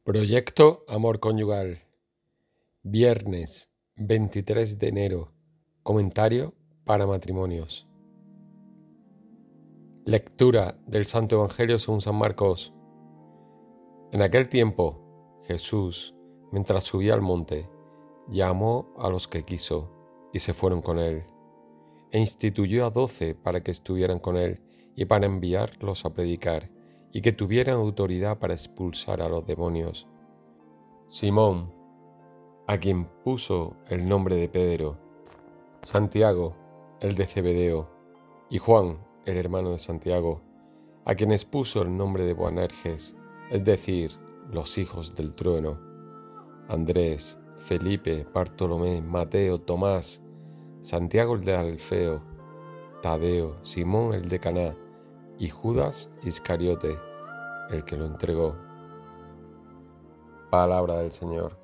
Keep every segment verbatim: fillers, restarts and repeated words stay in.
Proyecto Amor Conyugal. Viernes veintitrés de enero. Comentario para matrimonios. Lectura del Santo Evangelio según San Marcos. En aquel tiempo, Jesús, mientras subía al monte, llamó a los que quiso y se fueron con él, e instituyó a doce para que estuvieran con él y para enviarlos a predicar, y que tuvieran autoridad para expulsar a los demonios. Simón, a quien puso el nombre de Pedro, Santiago, el de Zebedeo, y Juan, el hermano de Santiago, a quienes puso el nombre de Boanerges, es decir, los hijos del trueno, Andrés, Felipe, Bartolomé, Mateo, Tomás, Santiago el de Alfeo, Tadeo, Simón el de Caná, y Judas Iscariote, el que lo entregó. Palabra del Señor.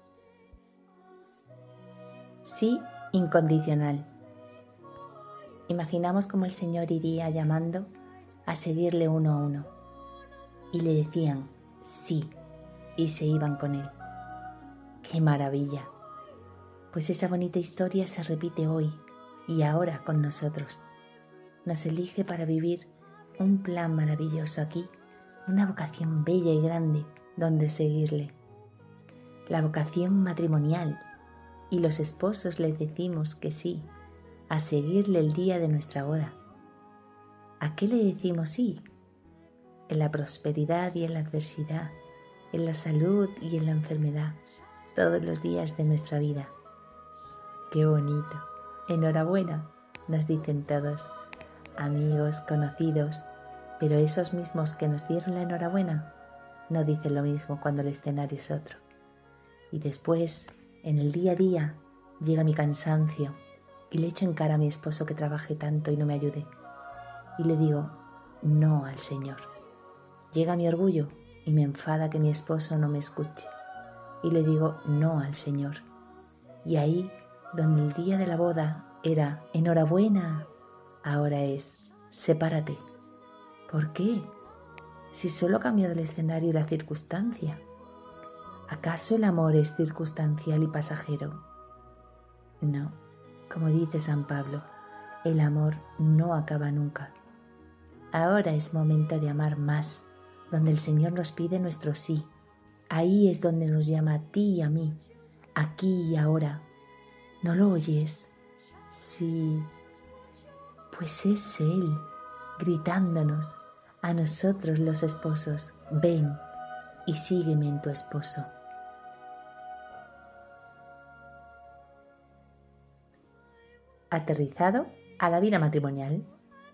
Sí, incondicional. Imaginamos cómo el Señor iría llamando a seguirle uno a uno, y le decían sí, y se iban con él. ¡Qué maravilla! Pues esa bonita historia se repite hoy y ahora con nosotros. Nos elige para vivir un plan maravilloso aquí, una vocación bella y grande donde seguirle. La vocación matrimonial, y los esposos le decimos que sí, a seguirle el día de nuestra boda. ¿A qué le decimos sí? En la prosperidad y en la adversidad, en la salud y en la enfermedad, todos los días de nuestra vida. ¡Qué bonito! Enhorabuena, nos dicen todos, amigos, conocidos, pero esos mismos que nos dieron la enhorabuena no dicen lo mismo cuando el escenario es otro. Y después, en el día a día, llega mi cansancio y le echo en cara a mi esposo que trabaje tanto y no me ayude. Y le digo no al Señor. Llega mi orgullo y me enfada que mi esposo no me escuche. Y le digo no al Señor. Y ahí, donde el día de la boda era enhorabuena, ahora es sepárate. ¿Por qué? Si solo ha cambiado el escenario y la circunstancia. ¿Acaso el amor es circunstancial y pasajero? No, como dice San Pablo, el amor no acaba nunca. Ahora es momento de amar más, donde el Señor nos pide nuestro sí. Ahí es donde nos llama a ti y a mí, aquí y ahora. ¿No lo oyes? Sí, pues es Él, gritándonos a nosotros los esposos, ven y sígueme en tu esposo. Aterrizado a la vida matrimonial.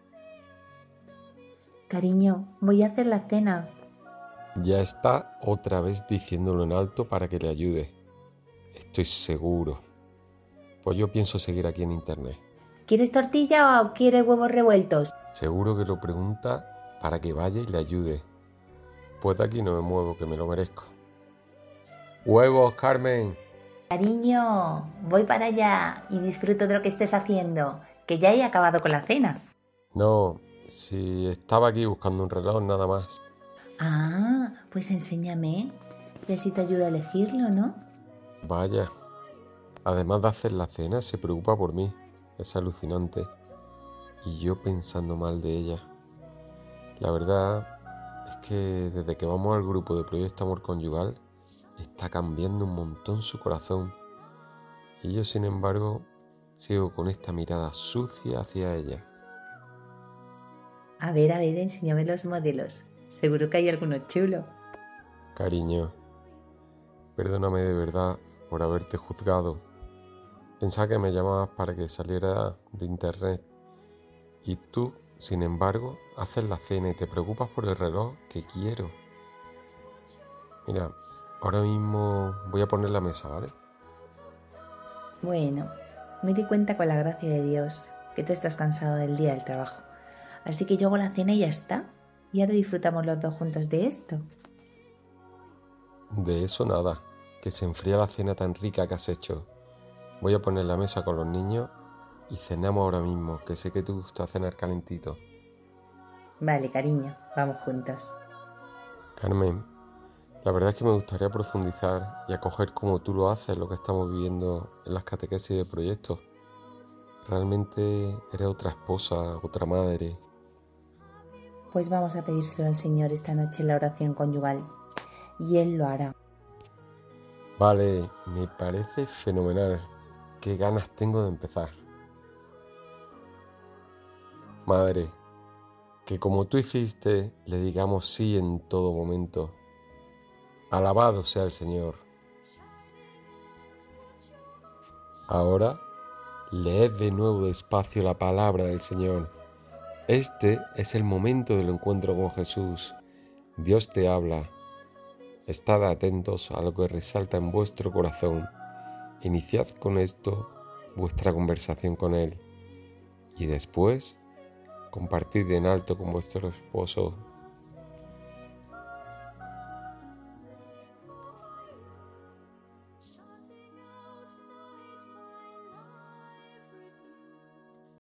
Cariño, voy a hacer la cena. Ya está otra vez diciéndolo en alto para que le ayude. Estoy seguro. Pues yo pienso seguir aquí en internet. ¿Quieres tortilla o quieres huevos revueltos? Seguro que lo pregunta para que vaya y le ayude. Pues de aquí no me muevo, que me lo merezco. ¡Huevos, Carmen! Cariño, voy para allá y disfruto de lo que estés haciendo, que ya he acabado con la cena. No, si estaba aquí buscando un reloj nada más. Ah, pues enséñame, y así te ayuda a elegirlo, ¿no? Vaya, además de hacer la cena, se preocupa por mí. Es alucinante. Y yo pensando mal de ella. La verdad es que desde que vamos al grupo de Proyecto Amor Conyugal, está cambiando un montón su corazón. Y yo, sin embargo, sigo con esta mirada sucia hacia ella. A ver, a ver, enséñame los modelos. Seguro que hay alguno chulo. Cariño, perdóname de verdad por haberte juzgado. Pensaba que me llamabas para que saliera de internet. Y tú, sin embargo, haces la cena y te preocupas por el reloj que quiero. Mira, ahora mismo voy a poner la mesa, ¿vale? Bueno, me di cuenta con la gracia de Dios que tú estás cansado del día del trabajo. Así que yo hago la cena y ya está. Y ahora disfrutamos los dos juntos de esto. De eso nada, que se enfría la cena tan rica que has hecho. Voy a poner la mesa con los niños y cenamos ahora mismo, que sé que te gusta cenar calentito. Vale, cariño, vamos juntos. Carmen, La verdad es que me gustaría profundizar y acoger como tú lo haces lo que estamos viviendo en las catequesis de proyectos. Realmente eres otra esposa, otra madre. Pues vamos a pedírselo al Señor esta noche en la oración conyugal, y Él lo hará. Vale, me parece fenomenal. Qué ganas tengo de empezar. Madre, que como tú hiciste, le digamos sí en todo momento. Alabado sea el Señor. Ahora, leed de nuevo despacio la palabra del Señor. Este es el momento del encuentro con Jesús. Dios te habla. Estad atentos a lo que resalta en vuestro corazón. Iniciad con esto vuestra conversación con Él. Y después, compartid en alto con vuestro esposo